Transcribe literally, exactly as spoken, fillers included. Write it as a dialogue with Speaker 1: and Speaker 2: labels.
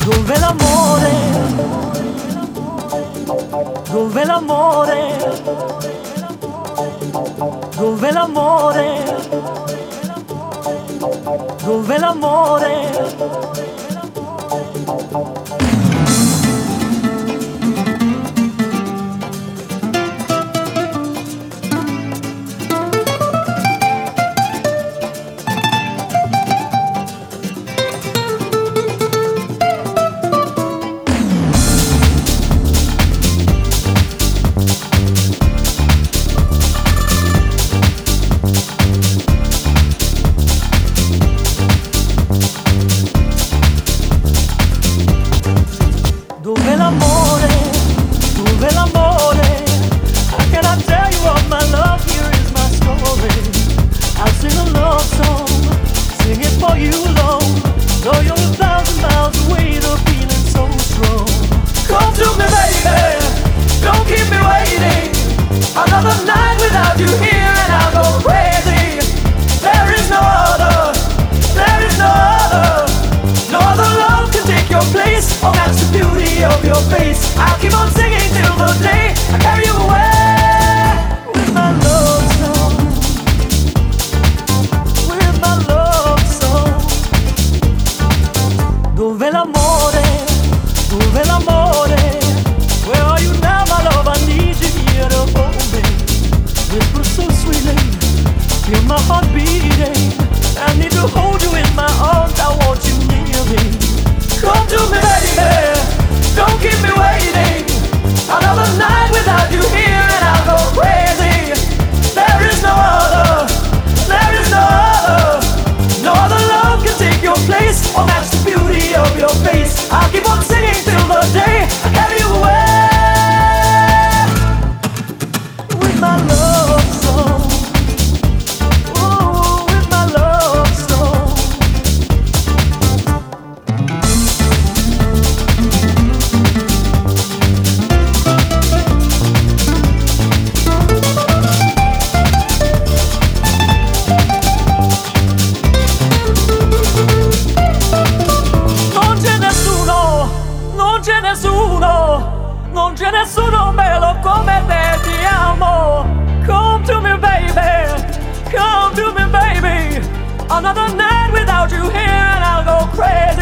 Speaker 1: Dove l'amore, dove l'amore, dove l'amore, dove l'amore. Dove l'amore, dove l'amore, how can I tell you of my love? Here is my story. I'll sing a love song, sing it for you alone. Though you're a thousand miles away, the feeling's so strong. Come to me, baby, don't keep me waiting. Another night without you here and I'll go crazy. There is no other, there is no other. No other love can take your place. Oh, that's the beauty of your face. I'll keep on singing till the day I carry you away with my love song, with my love song. Dove l'amore, dove l'amore? Where are you now, my love? I need you here to hold me. Whisper so sweetly, feel my heart beating. I need to hold you in my arms. I want you near me. Come to me, baby, don't keep me waiting. Another night without you here and I'll go crazy. There is no other, there is no other. No other love can take your place. Oh, that's the beauty of your face. I'll keep on singing till the day I carry you away with my love song. Ooh, with my love song. Non c'è nessuno bello come te, ti amo. Come to me, baby, come to me, baby. Another night without you here and I'll go crazy.